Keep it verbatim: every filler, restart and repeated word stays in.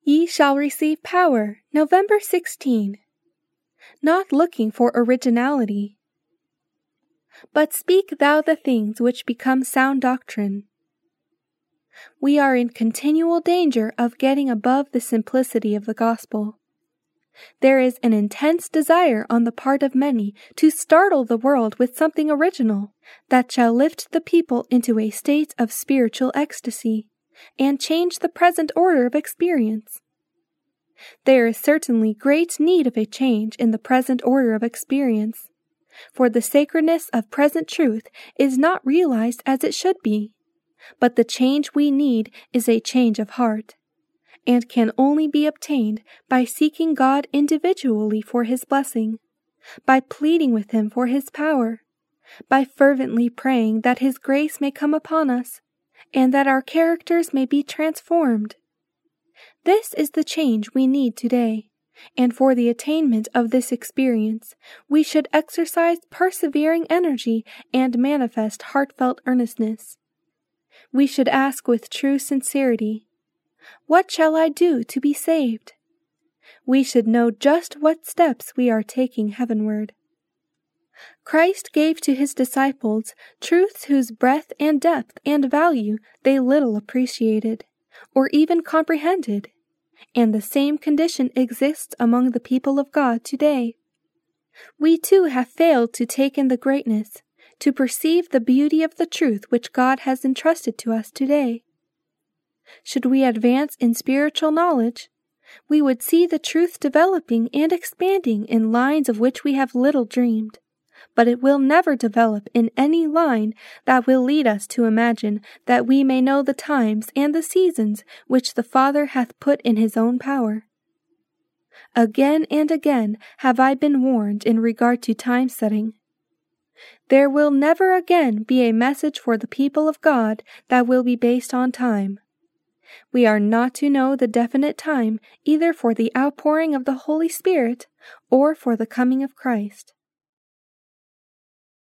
Ye shall receive power, November sixteenth. Not looking for originality. But speak thou the things which become sound doctrine. We are in continual danger of getting above the simplicity of the gospel. There is an intense desire on the part of many to startle the world with something original that shall lift the people into a state of spiritual ecstasy and change the present order of experience. There is certainly great need of a change in the present order of experience, for the sacredness of present truth is not realized as it should be, but the change we need is a change of heart, and can only be obtained by seeking God individually for His blessing, by pleading with Him for His power, by fervently praying that His grace may come upon us, and that our characters may be transformed. This is the change we need today, and for the attainment of this experience, we should exercise persevering energy and manifest heartfelt earnestness. We should ask with true sincerity, "What shall I do to be saved?" We should know just what steps we are taking heavenward. Christ gave to His disciples truths whose breadth and depth and value they little appreciated, or even comprehended, and the same condition exists among the people of God today. We too have failed to take in the greatness, to perceive the beauty of the truth which God has entrusted to us today. Should we advance in spiritual knowledge, we would see the truth developing and expanding in lines of which we have little dreamed, but it will never develop in any line that will lead us to imagine that we may know the times and the seasons which the Father hath put in His own power. Again and again have I been warned in regard to time-setting. There will never again be a message for the people of God that will be based on time. We are not to know the definite time either for the outpouring of the Holy Spirit or for the coming of Christ.